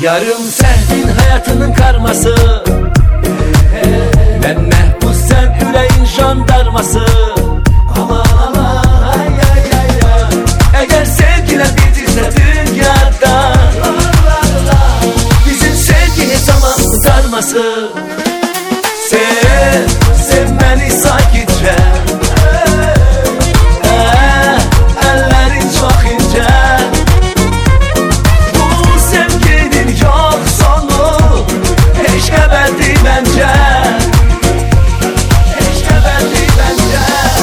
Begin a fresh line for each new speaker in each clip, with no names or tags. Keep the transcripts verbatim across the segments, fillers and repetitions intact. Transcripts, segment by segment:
Yarım sendin hayatının karması, ben mehbus sen yüreğin jandarması. Aman aman ay ay ay ay. Eğer sevgiler bitirse dünyada, bizim sevgi hiç zaman kurtarması. Sev, sevmeni sakitçe, ellerin çok ince. Bu sevginin yok sonu, hiç ebedi bence, hiç ebedi bence.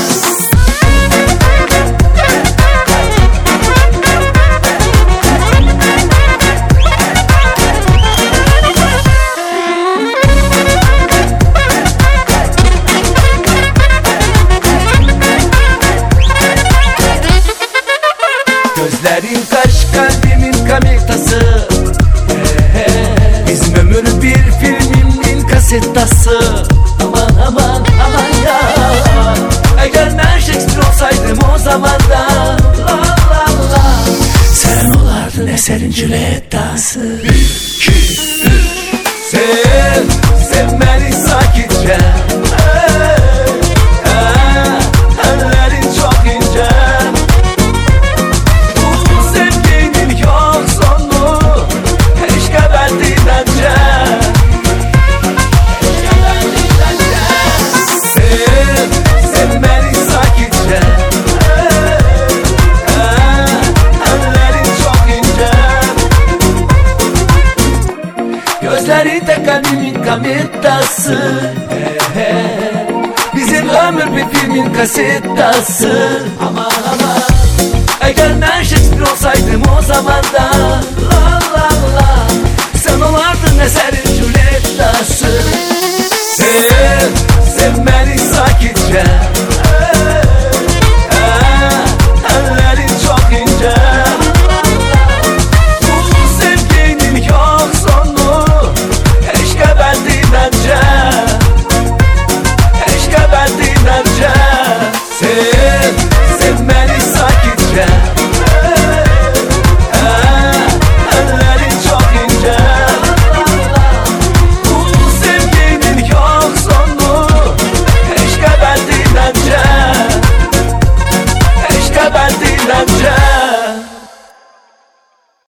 Gözlerin kaş, kalbimin kamertası, bizim ömür bir filmin kasettası. Aman aman aman ya, eğer ben Shakespeare olsaydım o zaman da, la la la, sen olardın eserin Juliet'tası. Bir, iki, üç. Sev, sevmeni sakitçe, ellerin çok ince. Gözlerinde kalbimin kamertası, bizim ömür bir filmin kasettası. Aman aman, eğer ben Shakespeare olsaydım o zaman da, la la la, sen olardın eserin Juliet'ası.